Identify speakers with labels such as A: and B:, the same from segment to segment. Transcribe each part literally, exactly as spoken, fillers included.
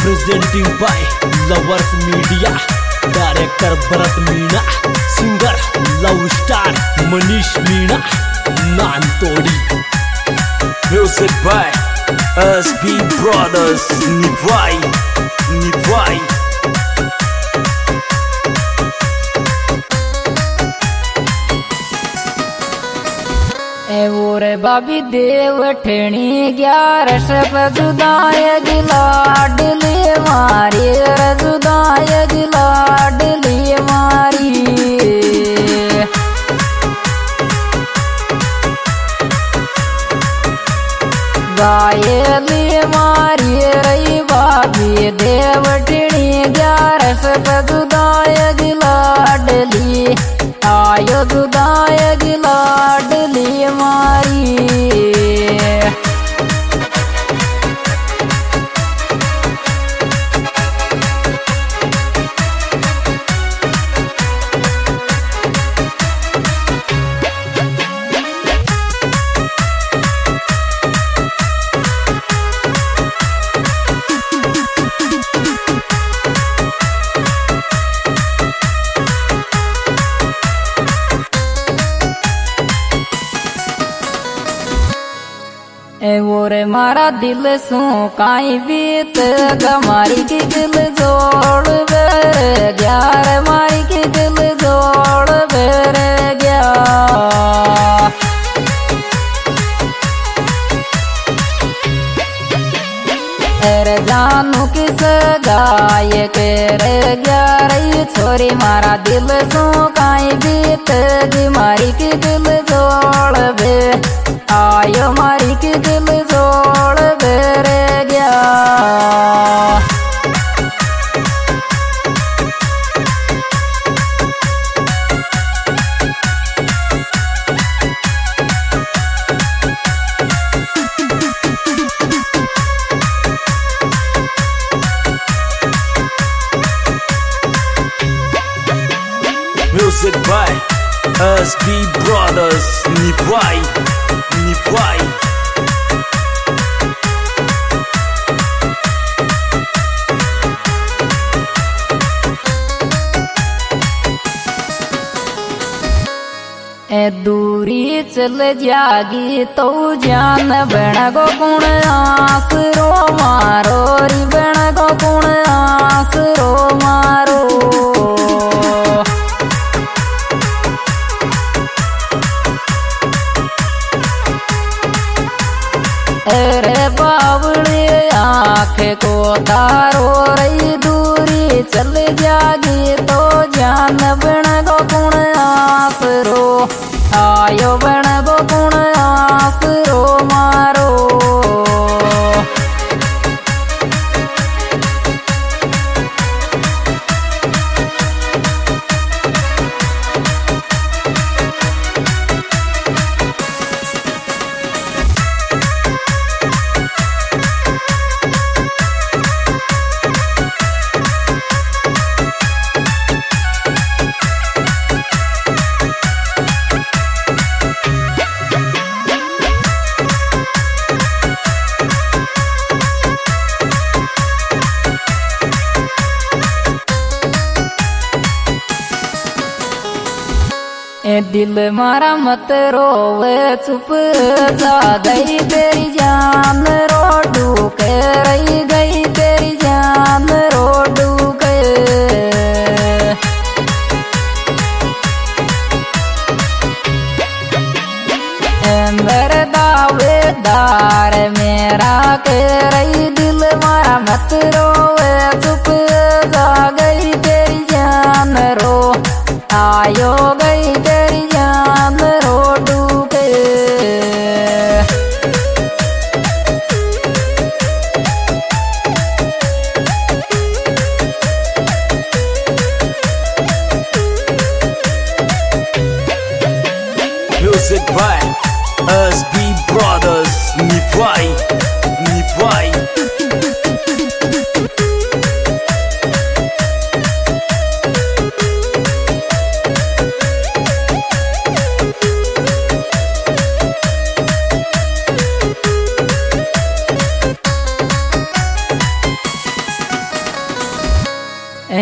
A: presenting by Lovers Media, director Bharat Meena, singer Love Star Manish Meena, Nantodi. Music by S B Brothers, Nivai, Nivai.
B: एवोरे बाबी देव ठेणी ग्यारह सब जुदाय गिलाडली मारी जुदाय गिलाडली मारी गायली मारी रही बाबी देव ठेणी ग्यारह सब जुदाय गिलाडली आयो जुदाय गिलाडली मारी और मारा दिल सो काई बीत गमारी की दिल जोड़ बेर ग्यार मारी की दिल जोड़ बेर गया अरे जानू किस गाय के रे ग्यार छोरी मारा दिल सो काई बीत गमारी की दिल जोड़ बे आयो मारी की दिल जोड़ बेरे गया
A: Music by S B Brothers, Nivai, Nivai.
B: ए दूरी चल जागी तो जान बण गो गुण आसरो मारो री बण गो गुण आसरो मारो अरे बावड़े आँख को तारो रही दूरी चल जागी तो जान बण गो गुण आसरो आयो बण गो गुण आसरो मारो ए दिल मारा मत रोवे चुप जा गई तेरी जान रोडू के रही गई तेरी जान रोडू के मेरे दावेदार मेरा के रही दिल मारा मत रोवे चुप जा गई तेरी जान रो आयो गई तेरी जान रोडू के
A: Music by S B Brothers, Nivai, Nivai.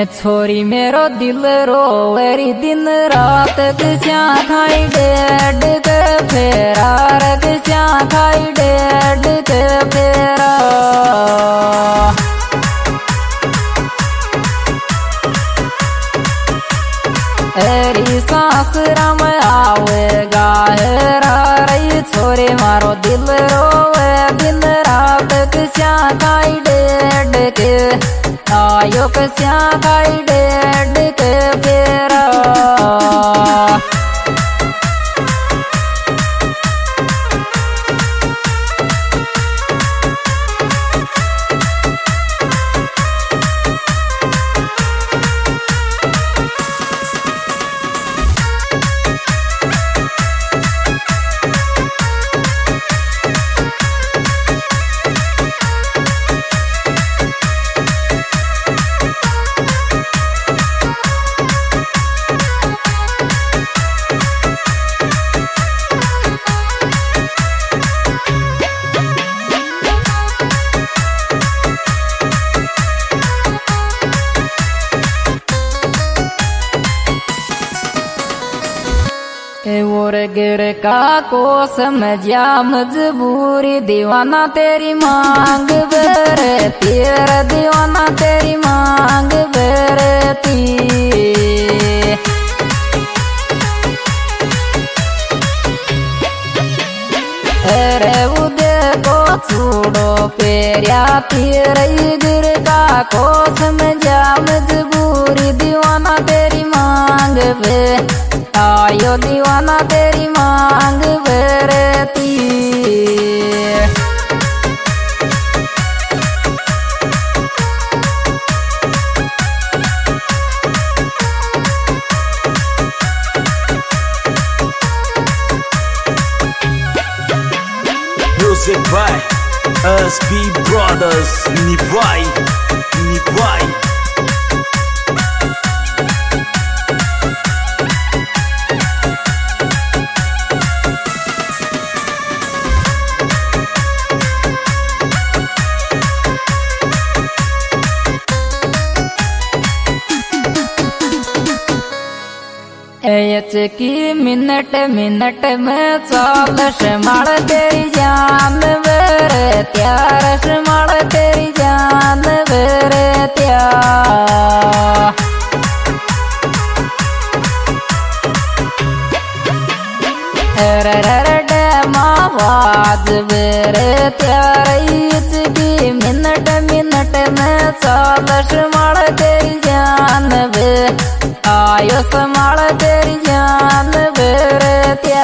B: छोरी मेरो दिल रोवेरी दिन रात किस्या खाई डेड के फेरा रे किस्या खाई डेड के फेरा एरी सासरा में आवेगा हेरा रही छोरी मारो दिल रोवे दिन रात किस्या खाई डेड के आयो किस्या खाई डेड के फेरा और गिर का को समझा मजबूरी दीवाना तेरी मांग बेरती रे दीवाना तेरी मांग बेरती अरे उदे को छूड़ो पेरिया तेरे गिर का को समझा मजबूरी दीवाना तेरी मांग बे आयो दीवाना तेरी मांग बेरती
A: Music by S B Brothers. Nivai, Nivai.
B: एच की मिनट मिनट में चालश माड़ तेरी जान बेरे त्यारश माड़ तेरी जान बेरे त्या आवाज बेरे त्यारच की मिनट मिनट में चालश माड़ तेरी जान बे आयो समाड़ तेरी जान बेरे त्या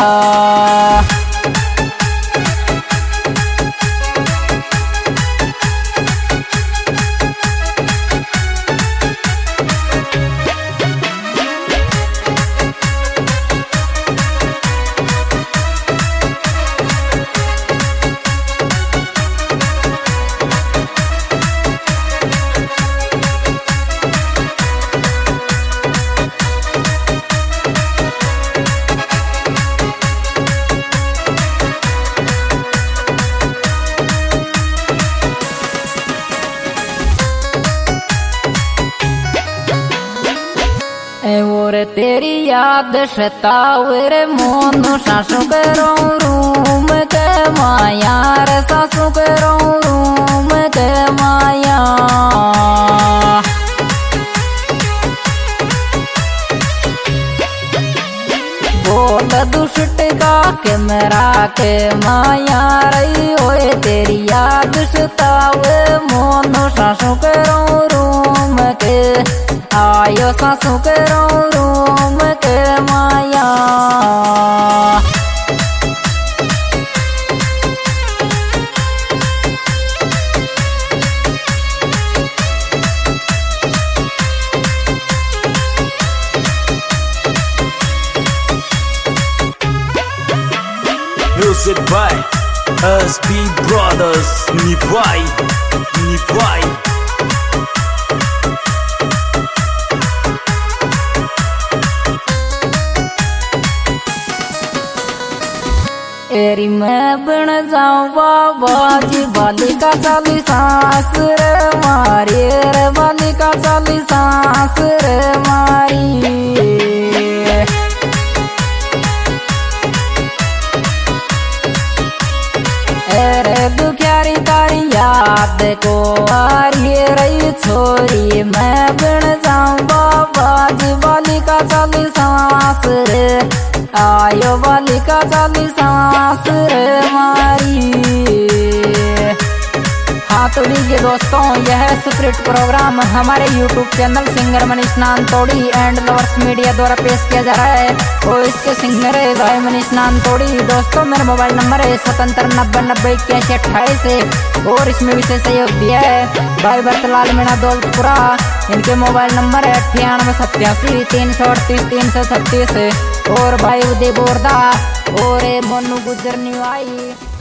B: और तेरी याद सतावे रे मोनू सासू के रो रूम के माया रे सासू के रो रूम के माया बोल दुष्ट का के मेरा के माया रही होए तेरी याद सतावे मोनू सासू के रो रूम के आयो सासू के रो रूम के माया
A: Music by S B Brothers. Nivai, Nivai.
B: एरी मैं बन जाऊं बाबा जी बालिका चाली सास रे मारी रे बालिका चाली सास सांस रे मारी। अरे दुखियारी तारी याद को आ रही छोरी, मैं बिन जाऊं बाबा जी वाली का चली सांस रे, आयो वाली का चली सांस रे मारी। हाँ तो लीजिए दोस्तों, यह स्प्रिट प्रोग्राम हमारे YouTube channel singer Manish Nantodi and lovers media द्वारा पेश किया जा रहा है। और इसके सिंगर है भाई मनीष नानतोड़ी। दोस्तों मेरा मोबाइल नंबर है सतहत्तर नब्बे नब्बे इक्यासी अट्ठाईस है और इसमें विशेष सहयोग दिया है भाई भरतलाल मीणा दौलतपुरा। इनके मोबाइल नंबर है अट्ठानवे सत्यासी तीन सौ अड़तीस तीन सौ छत्तीस और भाई उदय बोरदा और मोनू गुजर निवाई।